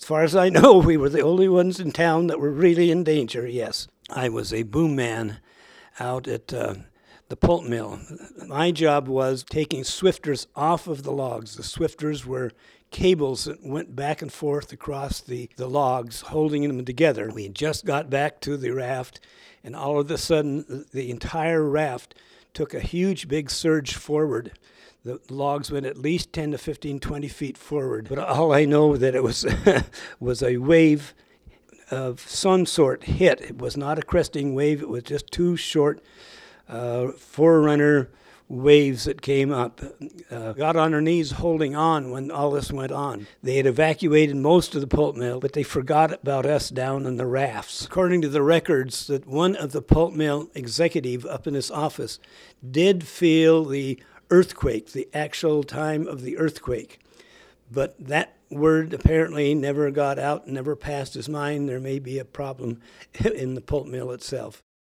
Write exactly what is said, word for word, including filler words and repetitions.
far as I know, we were the only ones in town that were really in danger, yes. I was a boom man out at uh, the pulp mill. My job was taking swifters off of the logs. The swifters were cables that went back and forth across the, the logs, holding them together. We had just got back to the raft, and all of a sudden, the, the entire raft took a huge, big surge forward. The logs went at least ten to fifteen, twenty feet forward. But all I know that it was was a wave of some sort hit. It was not a cresting wave. It was just two short uh, forerunner waves that came up. Uh, got on our knees holding on when all this went on. They had evacuated most of the pulp mill, but they forgot about us down in the rafts. According to the records, that one of the pulp mill executive up in his office did feel the earthquake, the actual time of the earthquake. But that word apparently never got out, never passed his mind. There may be a problem in the pulp mill itself.